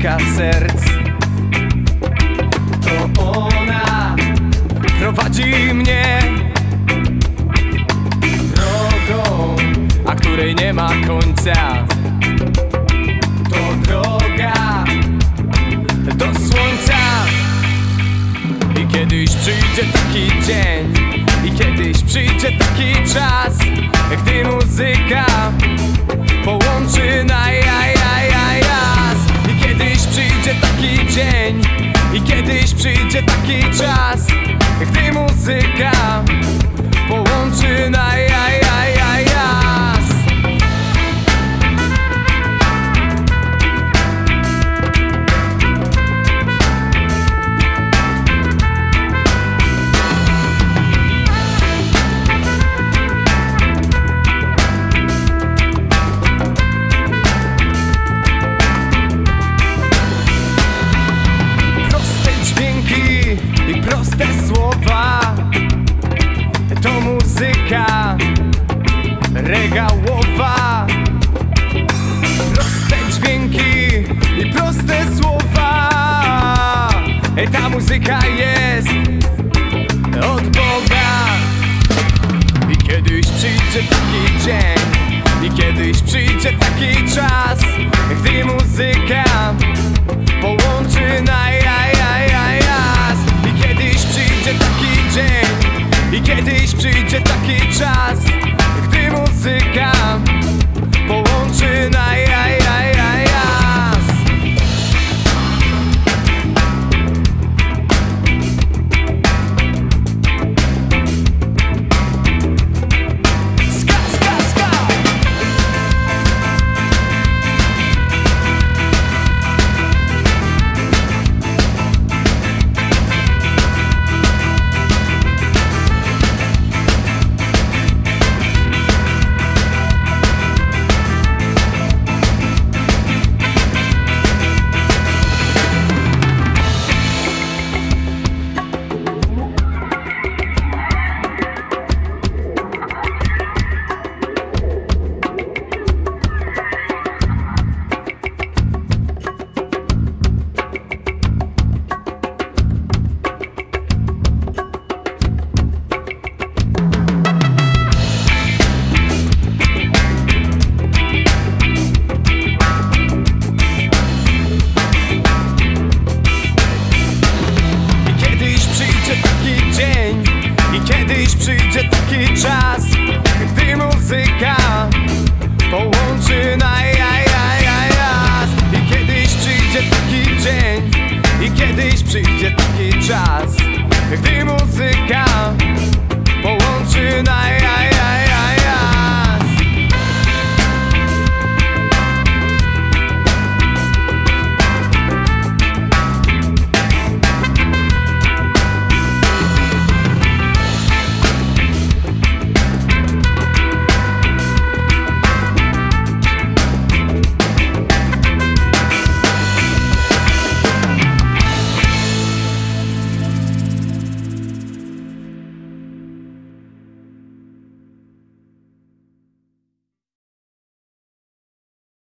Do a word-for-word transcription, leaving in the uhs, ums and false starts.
muzyka serc. To ona prowadzi mnie drogą, a której nie ma końca. To droga do słońca. I kiedyś przyjdzie taki dzień, i kiedyś przyjdzie taki czas, gdy muzyka połączy na ja, ja, ja, jas. I kiedyś przyjdzie taki dzień, i kiedyś przyjdzie taki czas, gdy muzyka połączy na ja, ja, ja, jas. I proste słowa to muzyka regałowa. Proste dźwięki i proste słowa. Ta muzyka jest od Boga. I kiedyś przyjdzie taki dzień, i kiedyś przyjdzie taki czas, gdy muzyka połączy na ja, ja, ja, jas. I kiedyś przyjdzie taki dzień, i kiedyś przyjdzie taki czas,